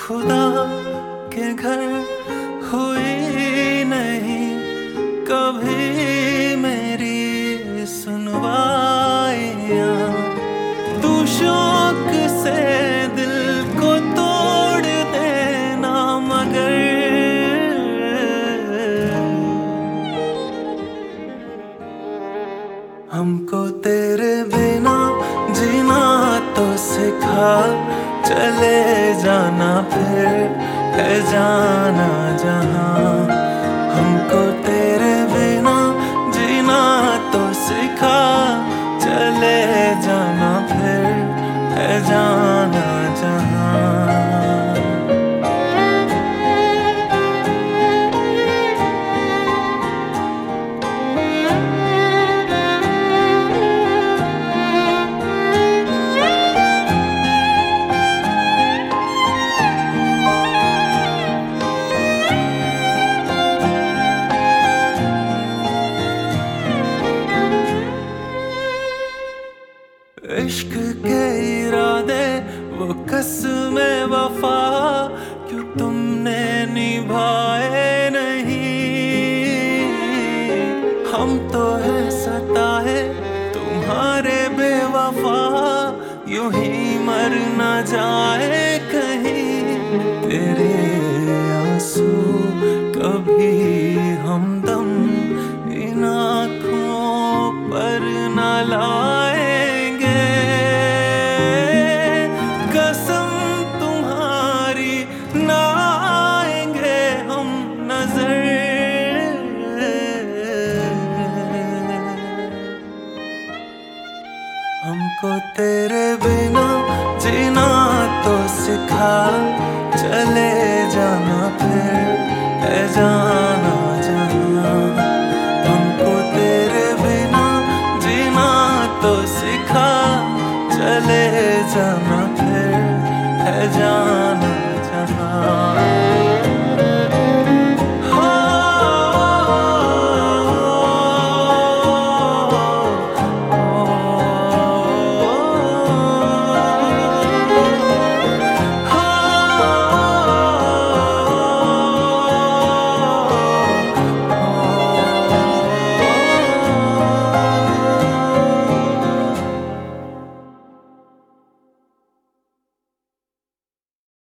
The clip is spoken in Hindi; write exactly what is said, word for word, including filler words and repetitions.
खुदा के घर हुई नहीं कभी मेरी सुनवाइयाँ। तू शौक से दिल को तोड़ देना मगर हमको तेरे बिना जीना तो सिखा। चले जाना फिर है जाना जहाँ। हमको तेरे बिना जीना तो सिखा। चले जाना फिर है जाना जहाँ। इश्क के इरादे वो कसमे वफा क्यों तुमने निभाए नहीं। हम तो है सताए तुम्हारे बेवफा यूं ही मर न जाए कहीं। तेरे आंसू कभी हमदम इन आँखों पर न लाए। हमको तेरे बिना जीना तो सिखा। चले जाना फिर है जाना जहाँ। हमको तेरे बिना जीना तो सिखा। चले जाना फिर है जाना।